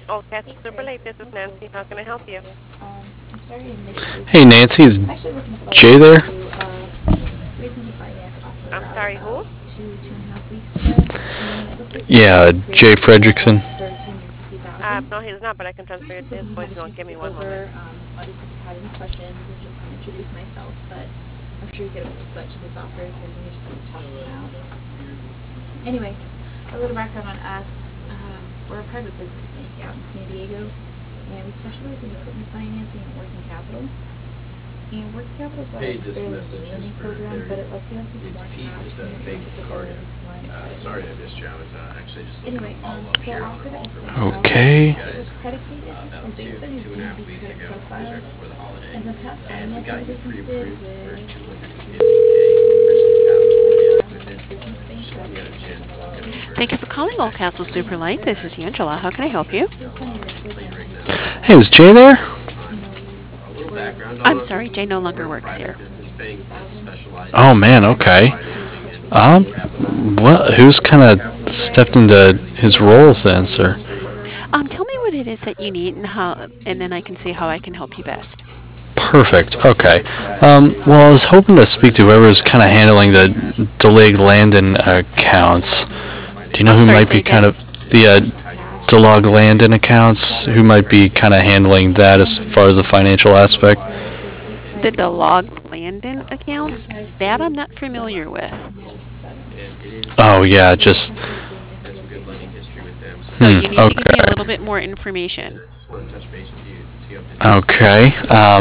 Old Castle Super Late. This is Nancy. How can I help you? Hey Nancy, is Jay there? I'm sorry, who? Yeah, Jay Fredrickson. No, he's not, but I can transfer you to his voicemail. Give me one moment. Hey, this message is for Larry. It's Pete with a fake card in. Sorry I missed you. I was actually just looking to follow up here on a call from you Okay. guys about two and a half weeks ago. It was right before the holiday. And we got you pre-approved for 250K personal capital with it. Just when you had a chance to look it over, Thank you for calling Old I Castle just Super wanted to Light. let This you is know Angela. How can I help you? it's late right now. Hey, is Jay there? A little background I'm on us. sorry, Jay no We're longer a works private here. business bank that specializes Oh in man, equipment okay. financing and Um, working capital. who's kind Working of capital is stepped something that's into really his unique in the roles then, mortgage sir? industry. Tell me what it is that you need and how, and then I can see how I can help you best. Perfect. Okay. Well, I was hoping to speak to whoever's kind of handling the delayed Landon accounts. Do you know I'm who sorry, might say be again. kind of the DeLog Landon accounts? Who might be kind of handling that as far as the financial aspect? The DeLog Landon accounts? That I'm not familiar with. And it is Oh a yeah, great just bank. Has some good lending history with them, so So we you feel need to give me a okay. little bit more information. just want to touch base with you, see how business is going. Okay.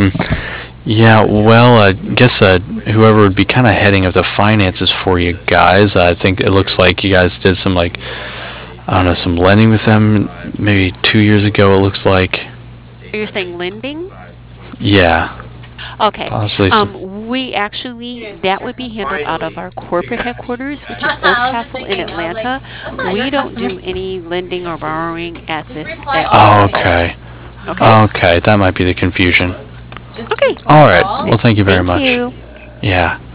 Yeah, well, I guess whoever would be kind of heading of the finances for you guys, I think it looks like you guys did some, like, I don't know, some lending with them maybe 2 years ago, it looks like. You're saying lending? Yeah, Okay. possibly some. We actually, that would be handled out of our corporate headquarters, which is Old Castle in Atlanta. We don't do any lending or borrowing at our Oh, office. okay. Okay? Okay, that might be the confusion. Okay. All right. Well, thank you very Thank much. you. Yeah.